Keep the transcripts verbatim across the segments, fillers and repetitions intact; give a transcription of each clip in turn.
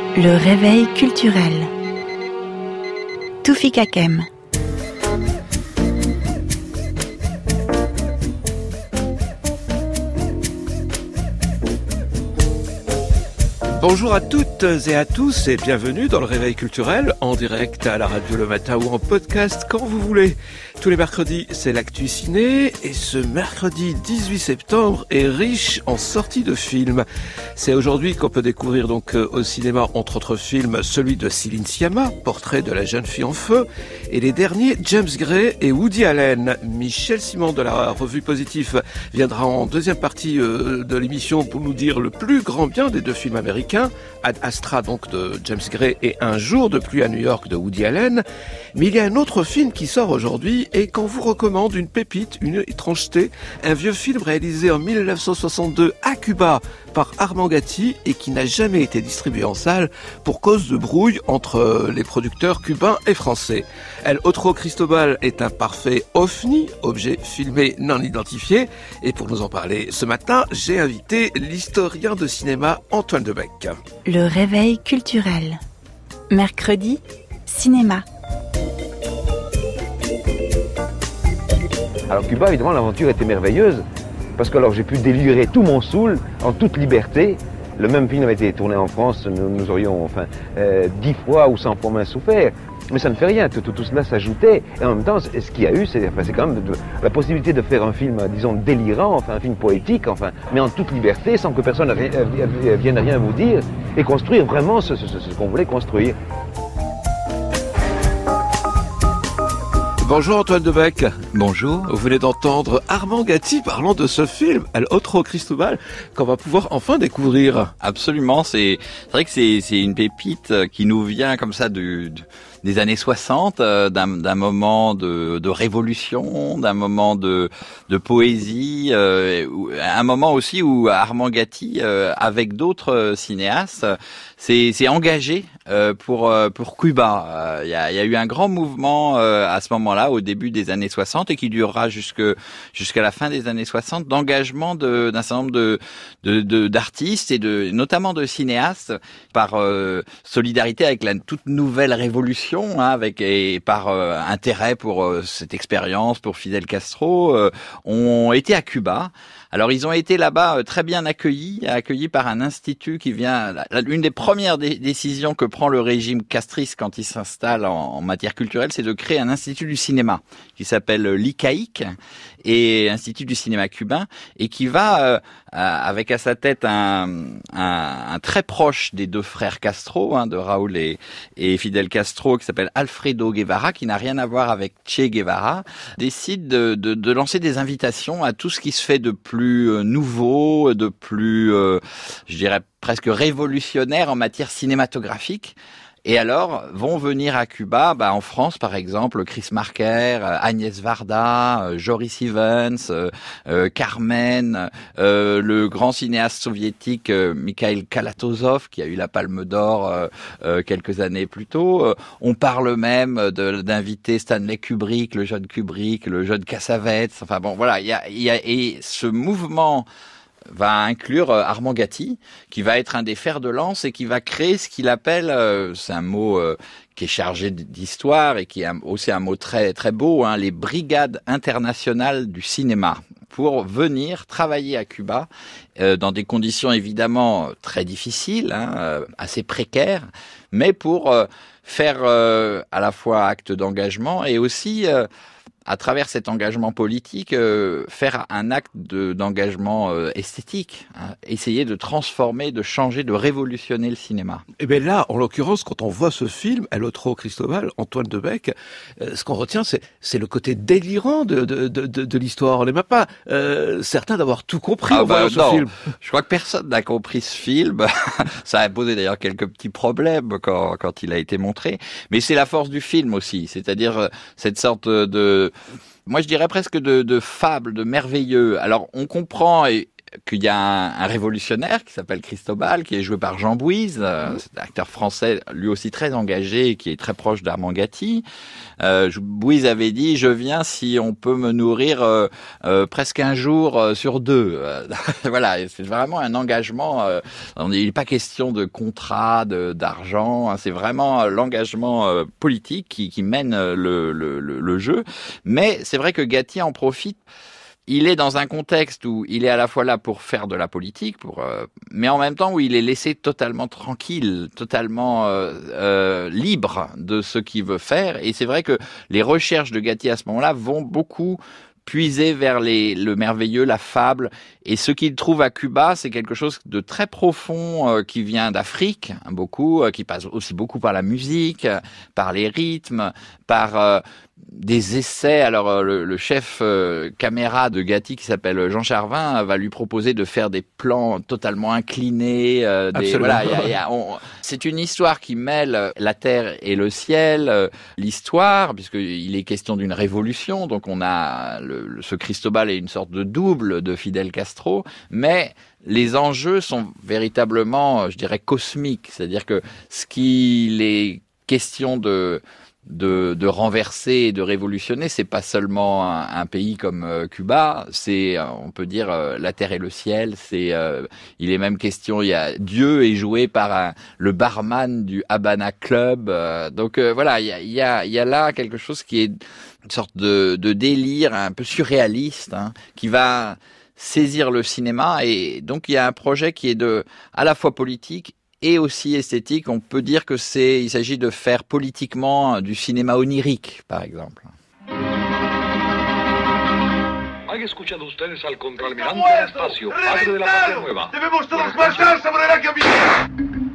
Le réveil culturel. Toufik Hakem. Bonjour à toutes et à tous et bienvenue dans le Réveil culturel, en direct à la radio le matin ou en podcast quand vous voulez. Tous les mercredis, c'est l'actu ciné et ce mercredi dix-huit septembre est riche en sorties de films. C'est aujourd'hui qu'on peut découvrir donc au cinéma, entre autres films, celui de Céline Sciamma, Portrait de la jeune fille en feu, et les derniers James Gray et Woody Allen. Michel Simon de la revue Positif viendra en deuxième partie de l'émission pour nous dire le plus grand bien des deux films américains, Ad Astra donc de James Gray et Un jour de pluie à New York de Woody Allen. Mais il y a un autre film qui sort aujourd'hui et qu'on vous recommande, une pépite, une étrangeté, un vieux film réalisé en dix-neuf cent soixante-deux à Cuba par Armand Gatti et qui n'a jamais été distribué en salle pour cause de brouille entre les producteurs cubains et français. El Otro Cristobal est un parfait ovni, objet filmé non identifié, et pour nous en parler ce matin, j'ai invité l'historien de cinéma Antoine Debec. Le réveil culturel. Mercredi, cinéma. Alors Cuba, évidemment, l'aventure était merveilleuse, parce que alors j'ai pu délirer tout mon soul en toute liberté. Le même film avait été tourné en France, nous, nous aurions enfin euh, dix fois ou cent fois moins souffert. Mais ça ne fait rien, tout, tout, tout cela s'ajoutait. Et en même temps, ce qu'il y a eu, c'est, enfin, c'est quand même de, de, la possibilité de faire un film, disons, délirant, enfin un film poétique, enfin, mais en toute liberté, sans que personne ne vienne rien vous dire, et construire vraiment ce, ce, ce, ce qu'on voulait construire. Bonjour Antoine Debec. Bonjour. Vous venez d'entendre Armand Gatti parlant de ce film, El Otro Cristobal, qu'on va pouvoir enfin découvrir. Absolument, c'est, c'est vrai que c'est, c'est une pépite qui nous vient comme ça du, du des années soixante, euh, d'un, d'un moment de, de révolution, d'un moment de, de poésie, euh, un moment aussi où Armand Gatti, euh, avec d'autres cinéastes, s'est, s'est engagé euh, pour pour Cuba. Il euh, y, a, y a eu un grand mouvement euh, à ce moment-là, au début des années soixante, et qui durera jusque jusqu'à la fin des années soixante, d'engagement de, d'un certain nombre de, de, de d'artistes et de notamment de cinéastes par euh, solidarité avec la toute nouvelle révolution. Hein, avec et par euh, intérêt pour euh, cette expérience, pour Fidel Castro, euh, ont été à Cuba. Alors ils ont été là-bas euh, très bien accueillis, accueillis par un institut qui vient. La, l'une des premières dé- décisions que prend le régime castriste quand il s'installe en, en matière culturelle, c'est de créer un institut du cinéma qui s'appelle l'I C A I C, et Institut du cinéma cubain, et qui va euh, avec à sa tête un, un, un très proche des deux frères Castro, hein, de Raúl et, et Fidel Castro, qui s'appelle Alfredo Guevara, qui n'a rien à voir avec Che Guevara, décide de, de, de lancer des invitations à tout ce qui se fait de plus nouveau, de plus, euh, je dirais, presque révolutionnaire en matière cinématographique. Et alors, vont venir à Cuba, bah, en France par exemple, Chris Marker, Agnès Varda, Joris Ivens, euh, euh, Carmen, euh, le grand cinéaste soviétique euh, Mikhail Kalatozov, qui a eu la Palme d'Or euh, euh, quelques années plus tôt. Euh, on parle même de, d'inviter Stanley Kubrick, le jeune Kubrick, le jeune Cassavetes. Enfin bon, voilà, il y a, il y a et ce mouvement va inclure Armand Gatti, qui va être un des fers de lance et qui va créer ce qu'il appelle, euh, c'est un mot euh, qui est chargé d'histoire et qui est aussi un mot très très beau, hein, les brigades internationales du cinéma, pour venir travailler à Cuba euh, dans des conditions évidemment très difficiles, hein, euh, assez précaires, mais pour euh, faire euh, à la fois acte d'engagement et aussi euh, à travers cet engagement politique, euh, faire un acte de, d'engagement euh, esthétique, hein, essayer de transformer, de changer, de révolutionner le cinéma. Et bien là, en l'occurrence, quand on voit ce film, El Otro Cristobal, Antoine Debec, euh, ce qu'on retient, c'est, c'est le côté délirant de, de, de, de, de l'histoire. On n'est même pas euh, certain d'avoir tout compris ah en bah, voyant non. ce film. Je crois que personne n'a compris ce film. Ça a posé d'ailleurs quelques petits problèmes quand, quand il a été montré. Mais c'est la force du film aussi, c'est-à-dire cette sorte de... Moi, je dirais presque de, de fable, de merveilleux. Alors, on comprend et qu'il y a un, un révolutionnaire qui s'appelle Cristobal, qui est joué par Jean Bouise, euh, c'est un acteur français, lui aussi très engagé, qui est très proche d'Armand Gatti. Euh, Bouise avait dit, je viens si on peut me nourrir euh, euh, presque un jour euh, sur deux. Euh, voilà, c'est vraiment un engagement. Euh, il n'est pas question de contrat, de, d'argent. Hein, c'est vraiment l'engagement euh, politique qui, qui mène le, le, le, le jeu. Mais c'est vrai que Gatti en profite. Il est dans un contexte où il est à la fois là pour faire de la politique, pour, euh, mais en même temps où il est laissé totalement tranquille, totalement euh, euh, libre de ce qu'il veut faire. Et c'est vrai que les recherches de Gatti à ce moment-là vont beaucoup puiser vers les, le merveilleux, la fable. Et ce qu'il trouve à Cuba, c'est quelque chose de très profond euh, qui vient d'Afrique, hein, beaucoup, euh, qui passe aussi beaucoup par la musique, par les rythmes, par... Euh, des essais. Alors le, le chef euh, caméra de Gatti qui s'appelle Jean Charvin va lui proposer de faire des plans totalement inclinés. Euh, des, voilà, y a, y a, on, c'est une histoire qui mêle la terre et le ciel, euh, l'histoire, puisqu'il est question d'une révolution. Donc on a le, le, ce Cristobal est une sorte de double de Fidel Castro, mais les enjeux sont véritablement, je dirais, cosmiques. C'est-à-dire que ce qu'il est question de De, de renverser et de révolutionner, c'est pas seulement un, un pays comme euh, Cuba, c'est, euh, on peut dire, euh, la terre et le ciel. C'est, euh, il est même question, il y a Dieu est joué par un, le barman du Habana Club. Euh, donc euh, voilà, il y a, il y a, il y a là quelque chose qui est une sorte de, de délire un peu surréaliste, hein, qui va saisir le cinéma. Et donc il y a un projet qui est de, à la fois politique et aussi esthétique. On peut dire que c'est, il s'agit de faire politiquement du cinéma onirique, par exemple. ¿Han escuchado ustedes al contraalmirante Anastasio, padre de la Patria Nueva? ¡Debemos todos marchar sobre la capilla!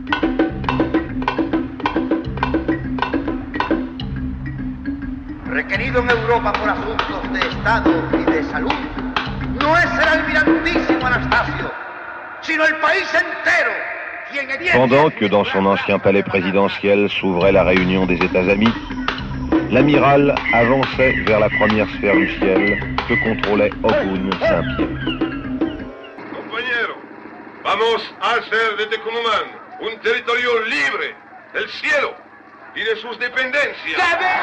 Requerido en Europa por asuntos de Estado y de salud, no es el almirantísimo Anastasio, sino el país entero. Pendant que dans son ancien palais présidentiel s'ouvrait la réunion des États-Amis, l'amiral avançait vers la première sphère du ciel que contrôlait Ogun Saint-Pierre. Compañero, vamos a hacer de Tecumán un territorio libre del cielo y de sus dependencias.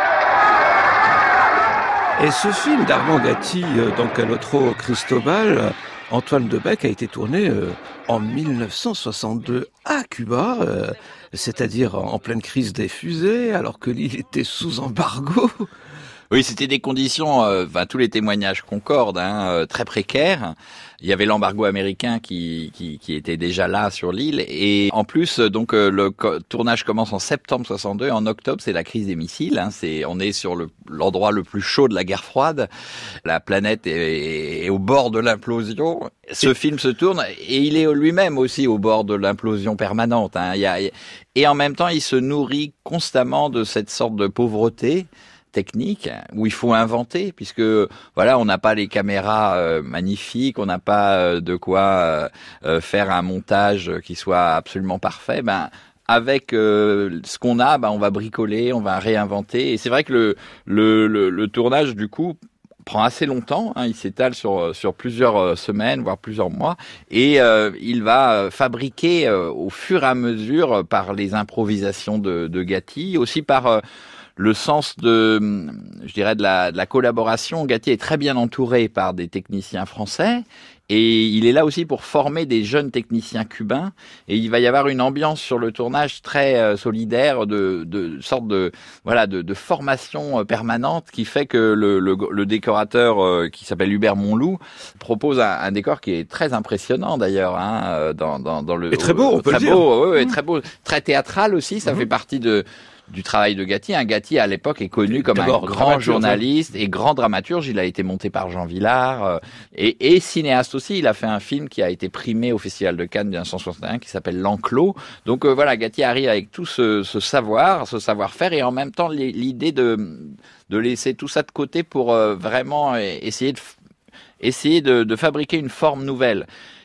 Et ce film d'Armand Gatti, donc à l'autre Cristobal, Antoine Debec, a été tourné euh, en mille neuf cent soixante-deux à Cuba, euh, c'est-à-dire en pleine crise des fusées, alors que l'île était sous embargo. Oui, c'était des conditions, euh, enfin, tous les témoignages concordent, hein, euh, très précaires. Il y avait l'embargo américain qui, qui, qui était déjà là sur l'île. Et en plus, donc euh, le co- tournage commence en septembre soixante-deux. En octobre, c'est la crise des missiles. Hein, c'est, on est sur le, l'endroit le plus chaud de la guerre froide. La planète est, est au bord de l'implosion. Ce film se tourne et il est lui-même aussi au bord de l'implosion permanente. Hein. Il y a, et en même temps, il se nourrit constamment de cette sorte de pauvreté technique où il faut inventer, puisque voilà, on n'a pas les caméras euh, magnifiques, on n'a pas euh, de quoi euh, faire un montage qui soit absolument parfait. Ben avec euh, ce qu'on a, ben on va bricoler, on va réinventer. Et c'est vrai que le le le, le tournage du coup prend assez longtemps, hein, il s'étale sur sur plusieurs semaines, voire plusieurs mois, et euh, il va fabriquer euh, au fur et à mesure par les improvisations de, de Gatti, aussi par euh, le sens de, je dirais, de la, de la collaboration. Gatti est très bien entouré par des techniciens français et il est là aussi pour former des jeunes techniciens cubains. Et il va y avoir une ambiance sur le tournage très euh, solidaire, de, de sorte de, voilà, de, de formation euh, permanente qui fait que le, le, le décorateur euh, qui s'appelle Hubert Monloup propose un, un décor qui est très impressionnant d'ailleurs, hein, dans, dans, dans le. Et très beau, on peut très le dire. Beau, oui, oui, très beau, très théâtral aussi. Ça mmh. fait partie de. du travail de Gatti. Un Gatti, à l'époque, est connu comme D'abord, un grand journaliste et grand dramaturge. Il a été monté par Jean Villard euh, et, et cinéaste aussi. Il a fait un film qui a été primé au Festival de Cannes dix-neuf cent soixante et un qui s'appelle L'Enclos. Donc euh, voilà, Gatti arrive avec tout ce, ce savoir, ce savoir-faire et en même temps l'idée de, de laisser tout ça de côté pour euh, vraiment essayer de, essayer de, de fabriquer une forme nouvelle.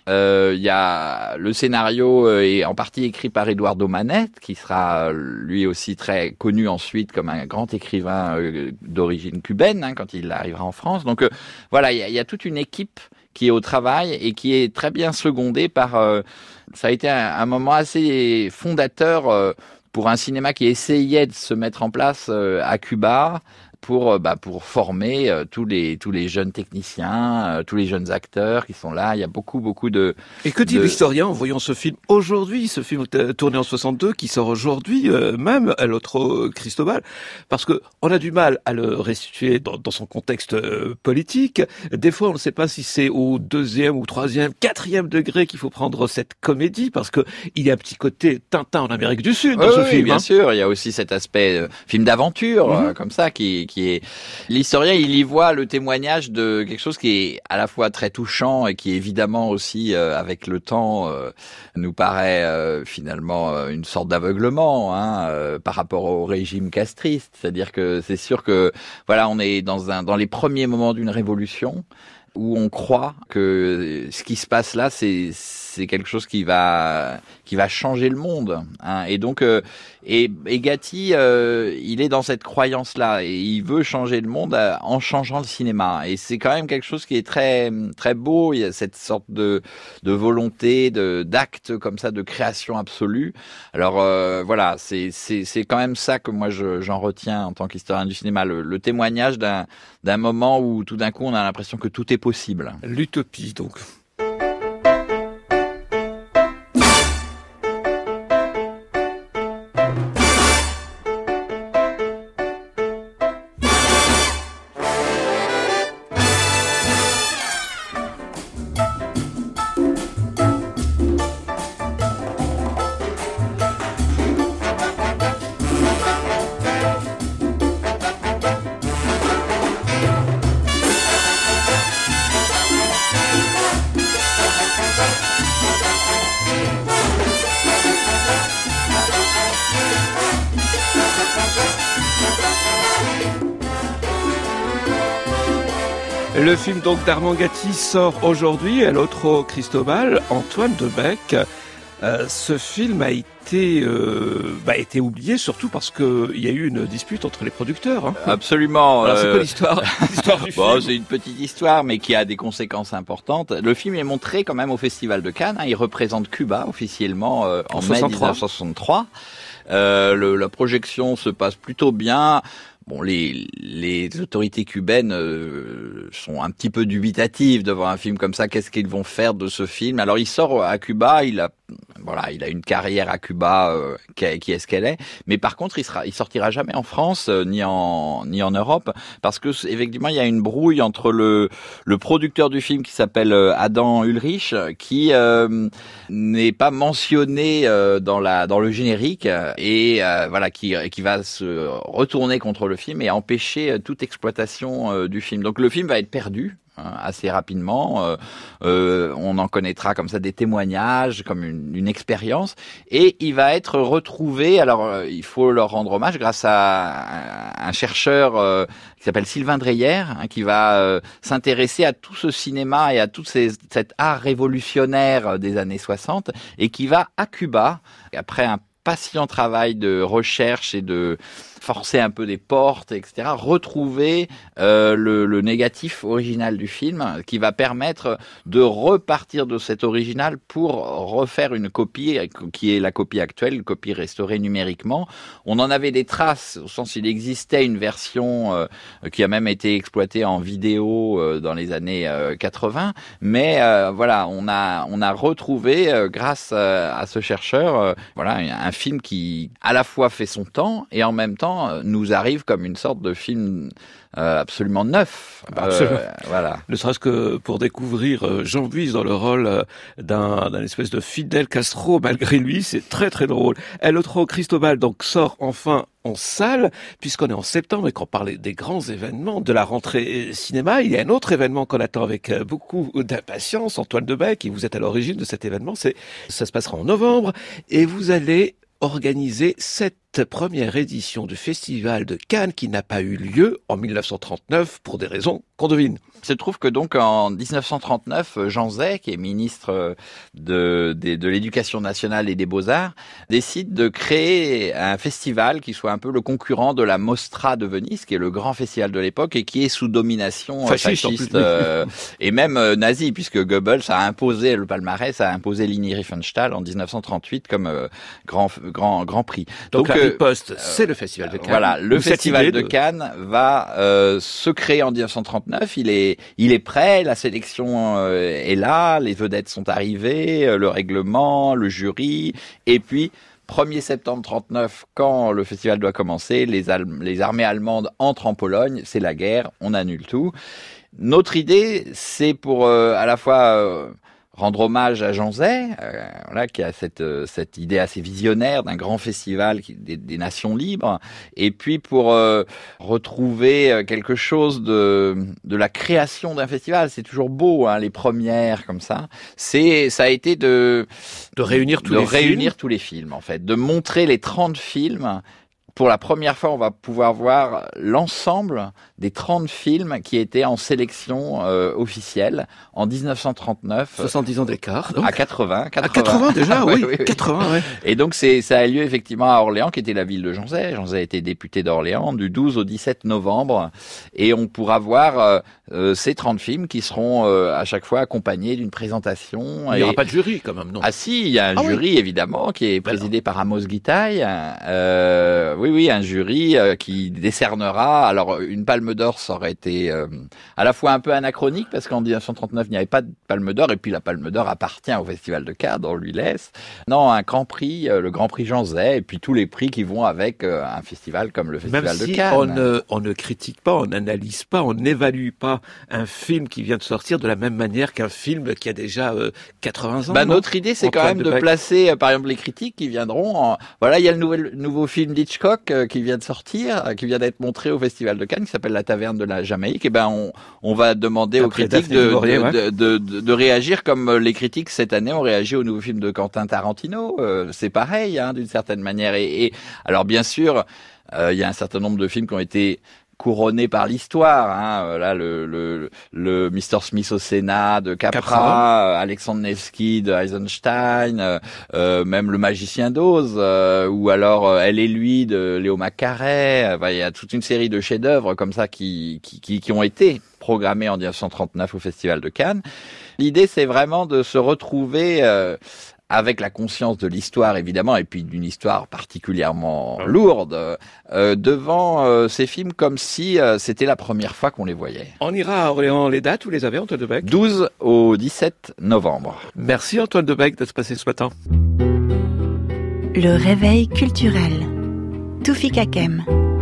Euh, il y a le scénario est en partie écrit par Eduardo Manette, qui sera lui aussi très connu ensuite comme un grand écrivain euh, d'origine cubaine hein, quand il arrivera en France. Donc euh, voilà, il y, y a toute une équipe qui est au travail et qui est très bien secondée par. Euh, ça a été un, un moment assez fondateur euh, pour un cinéma qui essayait de se mettre en place euh, à Cuba. Pour bah pour former euh, tous les tous les jeunes techniciens, euh, tous les jeunes acteurs qui sont là. Il y a beaucoup beaucoup de. Et que dit de... l'historien en voyant ce film aujourd'hui, ce film tourné en soixante-deux qui sort aujourd'hui euh, même à l'autre Cristobal, parce que on a du mal à le restituer dans, dans son contexte euh, politique. Des fois, on ne sait pas si c'est au deuxième ou troisième, quatrième degré qu'il faut prendre cette comédie, parce que il y a un petit côté Tintin en Amérique du Sud dans oui, ce oui, film. Bien hein. sûr, il y a aussi cet aspect euh, film d'aventure Mm-hmm. euh, comme ça qui qui est l'historien, il y voit le témoignage de quelque chose qui est à la fois très touchant et qui évidemment aussi euh, avec le temps euh, nous paraît euh, finalement euh, une sorte d'aveuglement hein, euh, par rapport au régime castriste, c'est-à-dire que c'est sûr que voilà, on est dans un dans les premiers moments d'une révolution où on croit que ce qui se passe là, c'est c'est quelque chose qui va qui va changer le monde. Hein. Et donc, euh, et, et Gatti, euh, il est dans cette croyance-là et il veut changer le monde euh, en changeant le cinéma. Et c'est quand même quelque chose qui est très très beau. Il y a cette sorte de de volonté, de d'acte comme ça, de création absolue. Alors euh, voilà, c'est c'est c'est quand même ça que moi je, j'en retiens en tant qu'historien du cinéma, le, le témoignage d'un d'un moment où tout d'un coup on a l'impression que tout est possible. L'utopie donc. Le film donc d'Armand Gatti sort aujourd'hui à l'autre Cristobal, Antoine Debec. Euh, ce film a été euh, bah, été oublié surtout parce que il y a eu une dispute entre les producteurs. Hein. Absolument. Alors, c'est euh... quoi l'histoire, l'histoire du bon, film? C'est une petite histoire, mais qui a des conséquences importantes. Le film est montré quand même au Festival de Cannes. Hein. Il représente Cuba officiellement euh, en, en mai dix-neuf cent soixante-trois. Euh, le, la projection se passe plutôt bien. Bon, les, les autorités cubaines euh, sont un petit peu dubitatives devant un film comme ça. Qu'est-ce qu'ils vont faire de ce film? Alors, il sort à Cuba. Il a, voilà, il a une carrière à Cuba euh, qui, qui est ce qu'elle est. Mais par contre, il sera, il sortira jamais en France euh, ni en ni en Europe parce que effectivement, il y a une brouille entre le le producteur du film qui s'appelle Adam Ulrich, qui euh, n'est pas mentionné euh, dans la dans le générique et euh, voilà, qui qui va se retourner contre le film et empêcher toute exploitation euh, du film. Donc le film va être perdu hein, assez rapidement. Euh, euh, on en connaîtra comme ça des témoignages, comme une, une expérience, et il va être retrouvé. Alors euh, il faut leur rendre hommage grâce à un, un chercheur euh, qui s'appelle Sylvain Dreyer, hein, qui va euh, s'intéresser à tout ce cinéma et à tout ces, cet art révolutionnaire des années soixante, et qui va à Cuba après un patient travail de recherche et de forcer un peu des portes, et cetera, retrouver euh, le, le négatif original du film qui va permettre de repartir de cet original pour refaire une copie qui est la copie actuelle, une copie restaurée numériquement. On en avait des traces, au sens où il existait une version euh, qui a même été exploitée en vidéo euh, dans les années euh, quatre-vingts, mais euh, voilà, on a on a retrouvé euh, grâce euh, à ce chercheur euh, voilà un film qui à la fois fait son temps et en même temps nous arrive comme une sorte de film euh, absolument neuf. Bah, absolument. Euh, voilà. Ne serait-ce que pour découvrir Jean Buis dans le rôle d'un, d'un espèce de Fidel Castro malgré lui, c'est très très drôle. El Otro Cristobal donc sort enfin en salle, puisqu'on est en septembre et qu'on parlait des grands événements de la rentrée cinéma. Il y a un autre événement qu'on attend avec beaucoup d'impatience, Antoine Debec, et vous êtes à l'origine de cet événement. C'est, ça se passera en novembre et vous allez organiser sept première édition du Festival de Cannes qui n'a pas eu lieu en mille neuf cent trente-neuf pour des raisons qu'on devine. Il se trouve que donc en dix-neuf cent trente-neuf, Jean Zay, qui est ministre de, de, de l'Éducation nationale et des Beaux-Arts, décide de créer un festival qui soit un peu le concurrent de la Mostra de Venise, qui est le grand festival de l'époque et qui est sous domination fasciste, fasciste euh, et même euh, nazie, puisque Goebbels a imposé le palmarès, a imposé Leni Riefenstahl en dix-neuf cent trente-huit comme euh, grand, grand, grand prix. Donc, donc la riposte, euh, c'est le festival de Cannes. Voilà, le festival de, de Cannes va euh, se créer en dix-neuf cent trente-neuf. Il est Il est prêt, la sélection euh, est là, les vedettes sont arrivées, euh, le règlement, le jury, et puis premier septembre trente-neuf, quand le festival doit commencer, les, Al- les armées allemandes entrent en Pologne, c'est la guerre, on annule tout. Notre idée, c'est pour euh, à la fois euh, rendre hommage à Jean Zay, euh, voilà, qui a cette euh, cette idée assez visionnaire d'un grand festival qui, des, des nations libres, et puis pour euh, retrouver quelque chose de de la création d'un festival. C'est toujours beau, hein, les premières comme ça. C'est ça a été de de réunir tous de les réunir films. tous les films en fait, de montrer les trente films. Pour la première fois, on va pouvoir voir l'ensemble des trente films qui étaient en sélection euh, officielle en dix-neuf cent trente-neuf. soixante-dix ans d'écart, donc. À quatre-vingts. quatre-vingts. À quatre-vingts déjà, oui, oui, oui. quatre-vingts, ouais. Et donc, c'est, ça a lieu effectivement à Orléans, qui était la ville de Jean Zay. Jean Zay a été député d'Orléans du douze au dix-sept novembre. Et on pourra voir euh, euh, ces trente films qui seront euh, à chaque fois accompagnés d'une présentation. Il n'y et... aura pas de jury quand même, non? Ah si, il y a un ah, jury oui. évidemment qui est présidé par Amos Guitaille. Euh, oui, oui, un jury euh, qui décernera. Alors, une palme d'or, ça aurait été euh, à la fois un peu anachronique parce qu'en dix-neuf cent trente-neuf, il n'y avait pas de palme d'or, et puis la palme d'or appartient au Festival de Cannes, on lui laisse. Non, un grand prix, euh, le Grand Prix Jean Zay, et puis tous les prix qui vont avec euh, un festival comme le Festival Même de si Cannes. On ne, on ne critique pas, on n'analyse pas, on n'évalue pas un film qui vient de sortir de la même manière qu'un film qui a déjà euh, quatre-vingts ans. Bah, non notre idée, c'est Antoine quand même de, de placer, euh, par exemple, les critiques qui viendront. En... Voilà, il y a le nouvel, nouveau film d'Hitchcock euh, qui vient de sortir, euh, qui vient d'être montré au Festival de Cannes, qui s'appelle La Taverne de la Jamaïque. Et ben, on, on va demander Après aux critiques Daphné de, Maurier, de, ouais. de, de, de, de réagir comme les critiques cette année ont réagi au nouveau film de Quentin Tarantino. Euh, c'est pareil, hein, d'une certaine manière. Et, et alors, bien sûr, euh, il y a un certain nombre de films qui ont été couronné par l'histoire, hein. Là le le le mister Smith au Sénat de Capra, Capra. Alexandre Nevsky de Eisenstein, euh, euh, même Le Magicien d'Oz, euh, ou alors euh, Elle et lui de Léo Macaré. Enfin, il y a toute une série de chefs-d'œuvre comme ça qui qui qui, qui ont été programmés en dix-neuf cent trente-neuf au Festival de Cannes. L'idée, c'est vraiment de se retrouver euh, avec la conscience de l'histoire, évidemment, et puis d'une histoire particulièrement lourde, euh, devant euh, ces films comme si euh, c'était la première fois qu'on les voyait. On ira à Orléans. Les dates, vous les avez, Antoine Debec? douze au dix-sept novembre. Merci Antoine Debec d'être passé ce matin. Le réveil culturel. Toufi Kakem.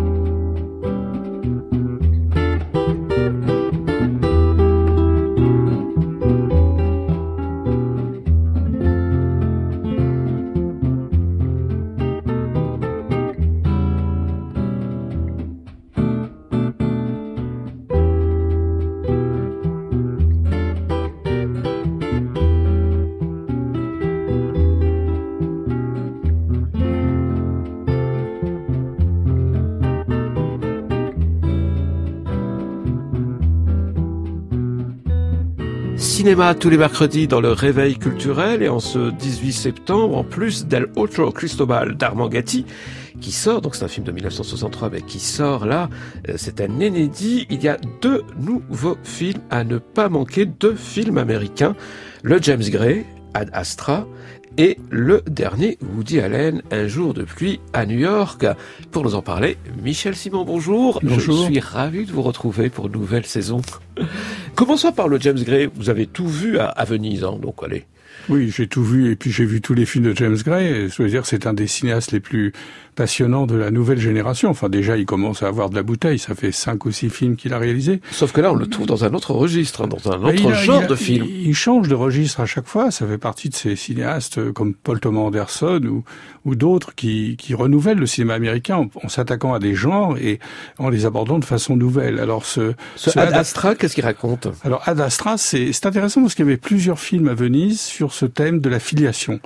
Cinéma tous les mercredis dans le Réveil culturel, et en ce dix-huit septembre, en plus d'El Otro Cristobal d'Armand Gatti, qui sort, donc c'est un film de mille neuf cent soixante-trois, mais qui sort là, c'est un inédit. Il y a deux nouveaux films à ne pas manquer, deux films américains, le James Gray, Ad Astra, et le dernier, Woody Allen, Un jour de pluie à New York. Pour nous en parler, Michel Simon, bonjour. Bonjour. Je suis ravi de vous retrouver pour une nouvelle saison. Commençons par le James Gray. Vous avez tout vu à, à Venise, hein, donc allez. Oui, j'ai tout vu, et puis j'ai vu tous les films de James Gray. Je veux dire, c'est un des cinéastes les plus passionnants de la nouvelle génération. Enfin, déjà, il commence à avoir de la bouteille. Ça fait cinq ou six films qu'il a réalisés. Sauf que là, on le trouve dans un autre registre, hein, dans un autre il a, genre il a, de film. Il, il change de registre à chaque fois. Ça fait partie de ces cinéastes comme Paul Thomas Anderson ou, ou d'autres qui, qui renouvellent le cinéma américain en, en s'attaquant à des genres et en les abordant de façon nouvelle. Alors, ce, ce, ce Ad Astra, qu'est-ce qu'il raconte? Alors, Ad Astra, c'est, c'est intéressant parce qu'il y avait plusieurs films à Venise sur ce thème de la filiation.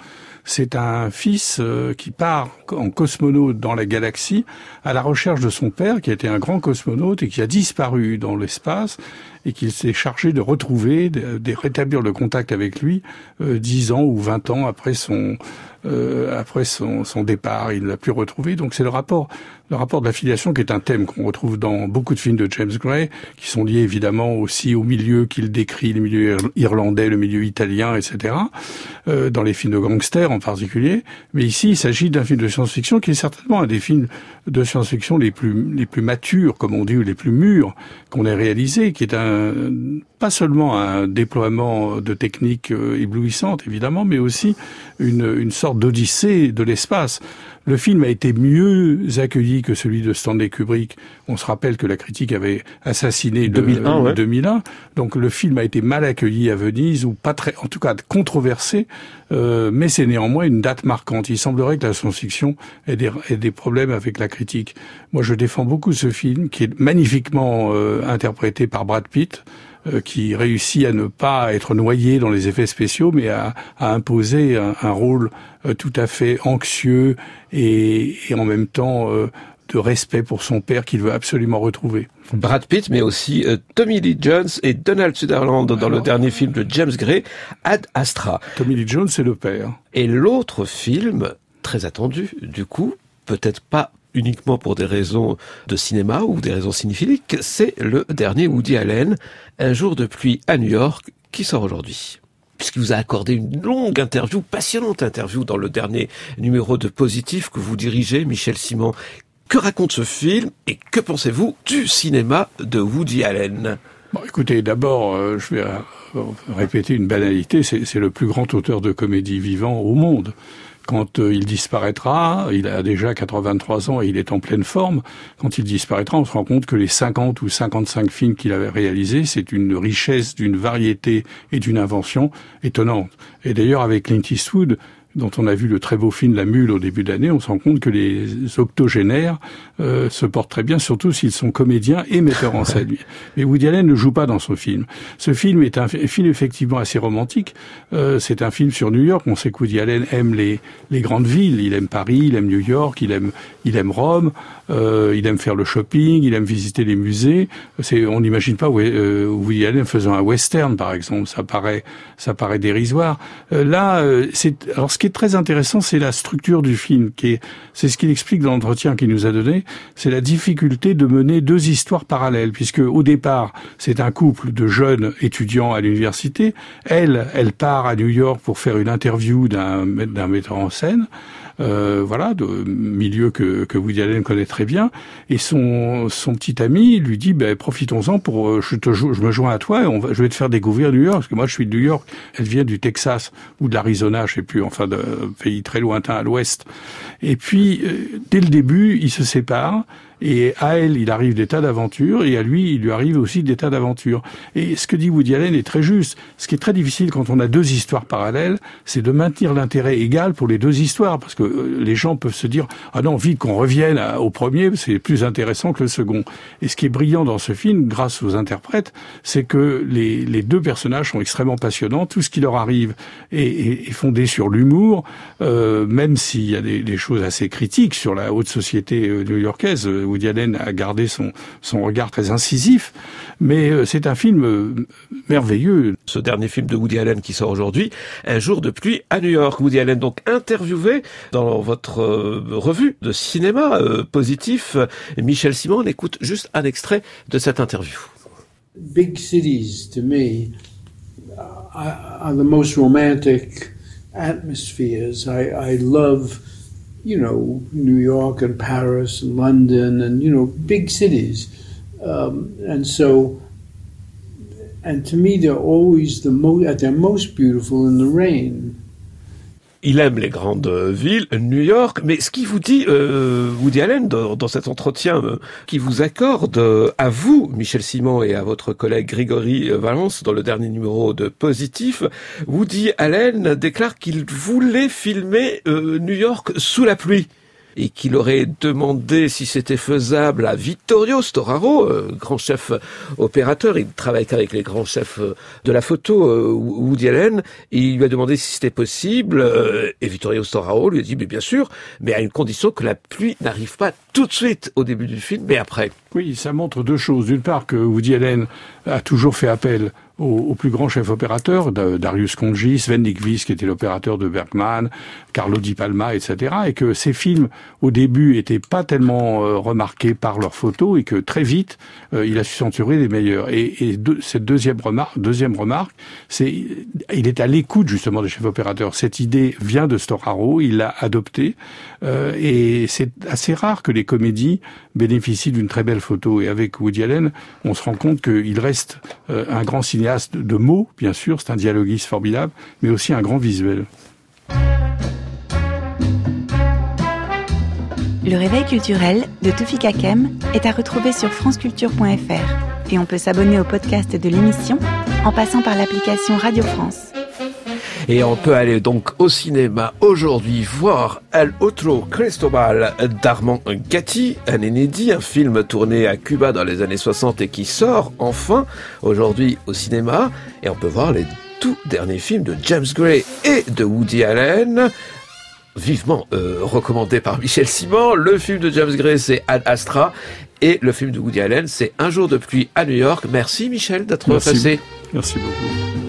C'est un fils euh, qui part en cosmonaute dans la galaxie à la recherche de son père, qui a été un grand cosmonaute et qui a disparu dans l'espace, et qu'il s'est chargé de retrouver, de, de rétablir le contact avec lui euh, dix ans ou vingt ans après son euh, après son, son départ. Il ne l'a plus retrouvé. Donc c'est le rapport, le rapport de la filiation qui est un thème qu'on retrouve dans beaucoup de films de James Gray, qui sont liés évidemment aussi au milieu qu'il décrit, le milieu irlandais, le milieu italien, et cetera. Euh, dans les films de gangsters en particulier. Mais ici, il s'agit d'un film de science-fiction qui est certainement un des films de science-fiction les plus les plus matures, comme on dit, ou les plus mûrs qu'on ait réalisé, qui est un pas seulement un déploiement de techniques éblouissantes, évidemment, mais aussi une, une sorte d'odyssée de l'espace. Le film a été mieux accueilli que celui de Stanley Kubrick. On se rappelle que la critique avait assassiné le deux mille un, ouais. deux mille un. Donc le film a été mal accueilli à Venise, ou pas très, en tout cas controversé, euh, mais c'est néanmoins une date marquante. Il semblerait que la science-fiction ait des, ait des problèmes avec la critique. Moi, je défends beaucoup ce film, qui est magnifiquement euh, interprété par Brad Pitt, euh, qui réussit à ne pas être noyé dans les effets spéciaux, mais à, à imposer un, un rôle euh, tout à fait anxieux et, et en même temps euh, de respect pour son père qu'il veut absolument retrouver. Brad Pitt, mais aussi euh, Tommy Lee Jones et Donald Sutherland dans Alors, le dernier film de James Gray, Ad Astra. Tommy Lee Jones, c'est le père. Et l'autre film, très attendu, du coup, peut-être pas uniquement pour des raisons de cinéma ou des raisons cinéphiliques, c'est le dernier Woody Allen, Un jour de pluie à New York, qui sort aujourd'hui. Puisqu'il vous a accordé une longue interview, passionnante interview dans le dernier numéro de Positif que vous dirigez, Michel Simon. Que raconte ce film et que pensez-vous du cinéma de Woody Allen ? Bon, écoutez, d'abord, euh, je vais euh, répéter une banalité, c'est, c'est le plus grand auteur de comédie vivant au monde. Quand euh, il disparaîtra, il a déjà quatre-vingt-trois ans et il est en pleine forme, quand il disparaîtra, on se rend compte que les cinquante ou cinquante-cinq films qu'il avait réalisés, c'est une richesse, d'une variété et d'une invention étonnante. Et d'ailleurs, avec Clint Eastwood, dont on a vu le très beau film La Mule au début d'année, on se rend compte que les octogénaires euh, se portent très bien, surtout s'ils sont comédiens et metteurs en scène. Mais Woody Allen ne joue pas dans ce film. Ce film est un film effectivement assez romantique. Euh, c'est un film sur New York. On sait que Woody Allen aime les, les grandes villes. Il aime Paris, il aime New York, il aime, il aime Rome, euh, il aime faire le shopping, il aime visiter les musées. C'est, on n'imagine pas euh, Woody Allen faisant un western, par exemple. Ça paraît, ça paraît dérisoire. Euh, là, euh, c'est alors ce qui est très intéressant, c'est la structure du film, qui est, c'est ce qu'il explique dans l'entretien qu'il nous a donné, c'est la difficulté de mener deux histoires parallèles, puisque au départ, c'est un couple de jeunes étudiants à l'université. Elle, elle part à New York pour faire une interview d'un, d'un metteur en scène. Euh, voilà, de milieu que, que Woody Allen connaît très bien, et son son petit ami lui dit, ben profitons-en pour, je te je me joins à toi et on va, je vais te faire découvrir New York, parce que moi je suis de New York, elle vient du Texas ou de l'Arizona, je sais plus, enfin d'un pays très lointain à l'ouest. Et puis euh, dès le début, ils se séparent. Et à elle, il arrive des tas d'aventures, et à lui, il lui arrive aussi des tas d'aventures. Et ce que dit Woody Allen est très juste. Ce qui est très difficile quand on a deux histoires parallèles, c'est de maintenir l'intérêt égal pour les deux histoires, parce que les gens peuvent se dire « Ah non, vite qu'on revienne au premier, c'est plus intéressant que le second ». Et ce qui est brillant dans ce film, grâce aux interprètes, c'est que les, les deux personnages sont extrêmement passionnants. Tout ce qui leur arrive est, est, est fondé sur l'humour, euh, même s'il y a des, des choses assez critiques sur la haute société new-yorkaise. Woody Allen a gardé son, son regard très incisif, mais euh, c'est un film euh, merveilleux. Ce dernier film de Woody Allen qui sort aujourd'hui, Un jour de pluie à New York. Woody Allen donc interviewé dans votre euh, revue de cinéma euh, Positif. Michel Simon, on écoute juste un extrait de cette interview. Big cities, to me, are the most romantic atmospheres. I, I love you know, New York and Paris and London and, you know, big cities. Um, and so, and to me, they're always the most, at their most beautiful in the rain. Il aime les grandes villes, New York, mais ce qu'il vous dit, euh, Woody Allen, dans, dans cet entretien euh, qui vous accorde euh, à vous, Michel Simon, et à votre collègue Grégory Valence, dans le dernier numéro de Positif, Woody Allen déclare qu'il voulait filmer euh, New York sous la pluie. et qu'il aurait demandé si c'était faisable à Vittorio Storaro, euh, grand chef opérateur. Il travaille avec les grands chefs de la photo, euh, Woody Allen. Et il lui a demandé si c'était possible, euh, et Vittorio Storaro lui a dit mais bien sûr, mais à une condition que la pluie n'arrive pas tout de suite au début du film, mais après. Oui, ça montre deux choses. D'une part, que Woody Allen a toujours fait appel aux, aux plus grands chefs opérateurs, Darius Khondji, Sven Nykvist, qui était l'opérateur de Bergman, Carlo Di Palma, et cetera, et que ces films, au début, étaient pas tellement euh, remarqués par leurs photos, et que très vite, euh, il a su s'entourer des meilleurs. Et, et de, cette deuxième remarque, deuxième remarque, c'est, il est à l'écoute justement des chefs opérateurs. Cette idée vient de Storaro, il l'a adoptée, euh, et c'est assez rare que les comédies bénéficient d'une très belle photo. Et avec Woody Allen, on se rend compte qu'il reste euh, un grand cinéaste de mots, bien sûr, c'est un dialoguiste formidable, mais aussi un grand visuel. Le réveil culturel de Toufik Hakem est à retrouver sur franceculture point f r et on peut s'abonner au podcast de l'émission en passant par l'application Radio France. Et on peut aller donc au cinéma aujourd'hui voir El Otro Cristobal d'Armand Gatti, un inédit, un film tourné à Cuba dans les années soixante et qui sort enfin aujourd'hui au cinéma. Et on peut voir les tout derniers films de James Gray et de Woody Allen, vivement euh, recommandé par Michel Simon. Le film de James Gray, c'est Ad Astra, et le film de Woody Allen, c'est Un jour de pluie à New York. Merci Michel d'être Merci. passé. Merci beaucoup.